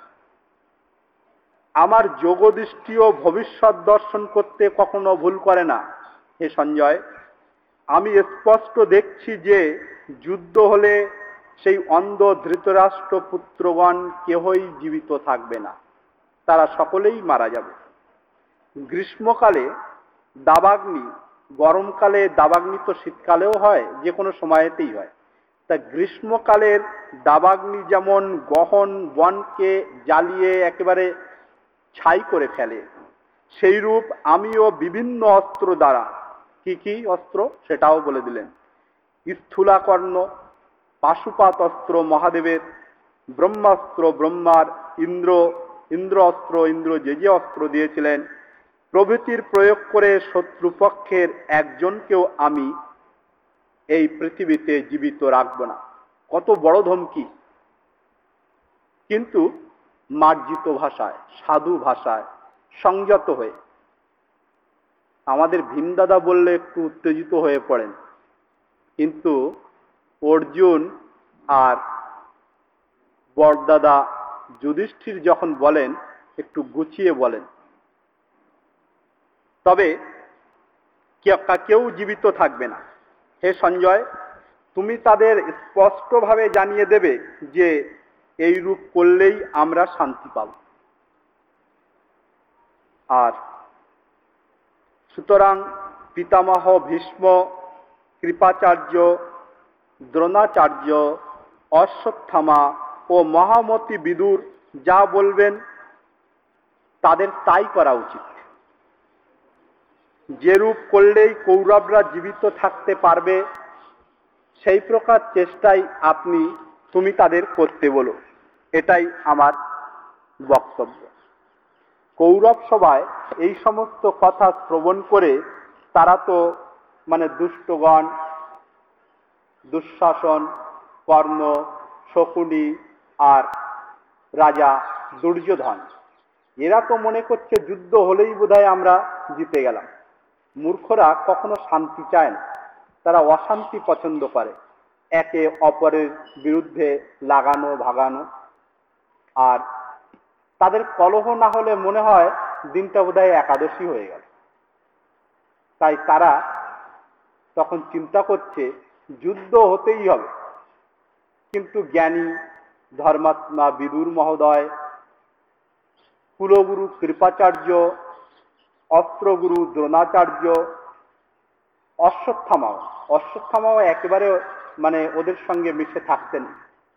আমার যোগদৃষ্টিও ভবিষ্যৎ দর্শন করতে কখনো ভুল করে না হে সঞ্জয়। আমি স্পষ্ট দেখছি যে যুদ্ধ হলে সেই অন্ধ ধৃতরাষ্ট্র পুত্রগণ কেহই জীবিত থাকবে না, তারা সকলেই মারা যাবে। গ্রীষ্মকালে দাবাগ্নি, গরমকালে দাবাগ্নি তো শীতকালেও হয়, যে কোনো সময়েতেই হয়। তা গ্রীষ্মকালের দাবাগ্নি যেমন গহন বনকে জ্বালিয়ে একেবারে ছাই করে ফেলে, সেইরূপ আমিও বিভিন্ন অস্ত্র দ্বারা, কি কি অস্ত্র সেটাও বলে দিলেন। স্থূলাকর্ণ, পাশুপাত অস্ত্র মহাদেবের, ব্রহ্মাস্ত্র ব্রহ্মার, ইন্দ্র ইন্দ্র অস্ত্র ইন্দ্র যে যে অস্ত্র দিয়েছিলেন প্রভৃতির প্রয়োগ করে শত্রুপক্ষের একজনকেও আমি এই পৃথিবীতে জীবিত রাখব না। কত বড় ধমকি! কিন্তু মার্জিত ভাষায়, সাধু ভাষায়, সংযত হয়ে। আমাদের ভীমদাদা বললে একটু উত্তেজিত হয়ে পড়েন, কিন্তু অর্জুন আর বড়দাদা যুধিষ্ঠির যখন বলেন একটু গুছিয়ে বলেন। তবে কেউ জীবিত থাকবে না। হে সঞ্জয়, তুমি তাদের স্পষ্টভাবে জানিয়ে দেবে যে এই রূপ করলেই আমরা শান্তি পাব। আর সুতরাং পিতামহ ভীষ্ম, কৃপাচার্য, দ্রোণাচার্য, অশ্বত্থামা ও মহামতি বিদুর যা বলবেন তাদের তাই করা উচিত। যেরূপ করলেই কৌরবরা জীবিত থাকতে পারবে সেই প্রকার চেষ্টাই আপনি তুমি তাদের করতে বলো, এটাই আমার বক্তব্য। কৌরব সভায় এই সমস্ত কথা শ্রবণ করে তারা তো মানে দুষ্টগণ, দুঃশাসন, কর্ণ, শকুনি আর রাজা দুর্যোধন, এরা তো মনে করছে যুদ্ধ হলেই বোধহয় আমরা জিতে গেলাম। মূর্খরা কখনো শান্তি চায় না, তারা অশান্তি পছন্দ করে, একে অপরের বিরুদ্ধে লাগানো ভাগানো। আর তাদের কলহ না হলে মনে হয় দিনটা বোধহয় একাদশী হয়ে গেল। তাই তারা তখন চিন্তা করছে যুদ্ধ হতেই হবে। কিন্তু জ্ঞানী ধর্মাত্মা বিদুর মহোদয়, কুলগুরু কৃপাচার্য, অস্ত্রগুরু দ্রোণাচার্য, অশ্বত্থামাও অশ্বত্থামাও একেবারে মানে ওদের সঙ্গে মিশে থাকতেন।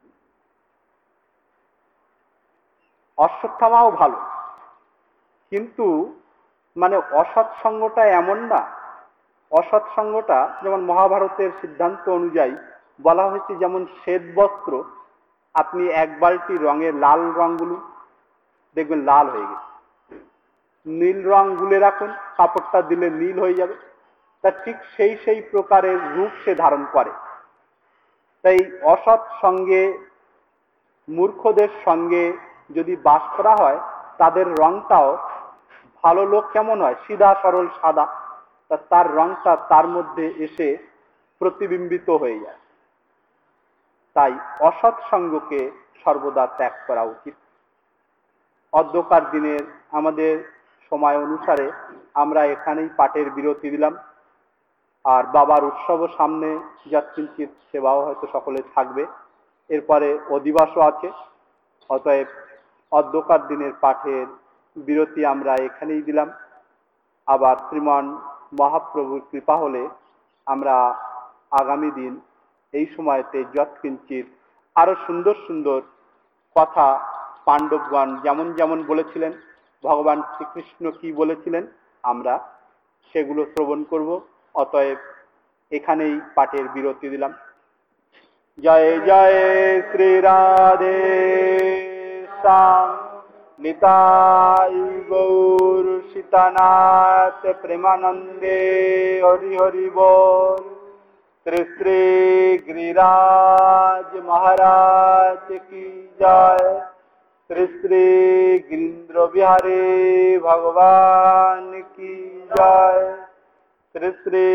অশ্বত্থামাও ভালো, কিন্তু মানে অসৎসঙ্গটা এমন না। অসৎসঙ্গটা যেমন মহাভারতের সিদ্ধান্ত অনুযায়ী বলা হয়েছে, যেমন শ্বেত বস্ত্র আপনি এক বালতি রঙের লাল রঙগুলো দেখবেন লাল হয়ে গেছে, নীল রং গুলে রাখুন, কাপড়টা দিলে নীল হয়ে যাবে। তা ঠিক সেই সেই প্রকারের রূপ সে ধারণ করে। তাই অসৎ সঙ্গে, মূর্খদের সঙ্গে যদি বাস করা হয় তাদের রংটাও, ভালো লোক কেমন হয়, সিধা সরল সাদা, তা তার রংটা তার মধ্যে এসে প্রতিবিম্বিত হয়ে যায়। তাই অসৎ সঙ্গকে সর্বদা ত্যাগ করা উচিত। অধ্যকার দিনের আমাদের সময় অনুসারে আমরা এখানেই পাঠের বিরতি দিলাম। আর বাবার উৎসব সামনে যৎকিঞ্চিত সেবাও হয়তো সকলে থাকবে, এরপরে অধিবাসও আছে। অতএব অধ্যকার দিনের পাঠের বিরতি আমরা এখানেই দিলাম। আবার শ্রীমান মহাপ্রভুর কৃপা হলে আমরা আগামী দিন এই সময়তে যৎকিঞ্চিত আরো সুন্দর সুন্দর কথা পাণ্ডবগণ যেমন যেমন বলেছিলেন, ভগবান শ্রীকৃষ্ণ কি বলেছিলেন, আমরা সেগুলো শ্রবণ করব। অতএব এখানেই পাঠের বিরতি দিলাম। জয় জয় শ্রী রাধে শ্যাম নিতাই গৌর সীতানাথ প্রেমানন্দে হরি হরি বল। শ্রী শ্রী गिरिराज महाराज की जय। श्री श्री गिरीन्द्र बिहारी भगवान की जय। श्री श्री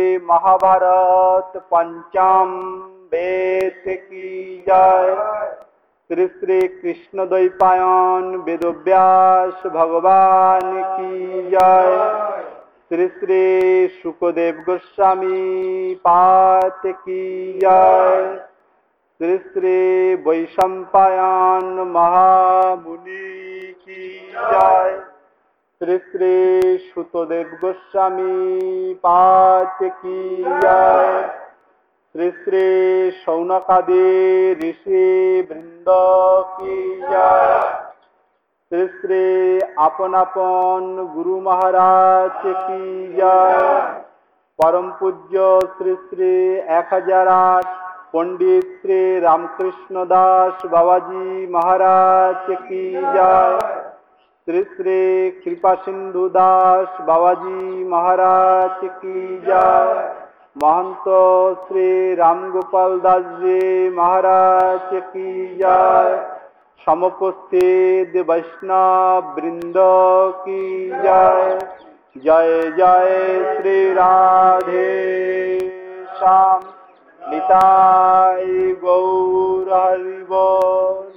महाभारत पंचम वेद की जय। श्री श्री कृष्ण द्वैपायन वेदव्यास भगवान की जय। श्री श्री शुकदेव गोस्वामी पाद की जय। श्री श्री वैशंपायन महामुनि की जय। श्री श्री सुतदेव गोस्वामी पाद की जय। श्री श्री शौनकादि ऋषि वृंद की जय। श्री श्री आपन आपन गुरु महाराज की जय। परम पूज्य श्री श्री एक हजार आठ पंडित श्री रामकृष्ण दास बाबाजी महाराज की जय। श्री श्री कृपा सिंधु दास बाबाजी महाराज की जय। महंत श्री राम गोपाल दास जी महाराज की जय। समुपस्थित वैष्णव वृंद की जय। जय जय श्री राधे श्याम निताई गौर हरि बोल।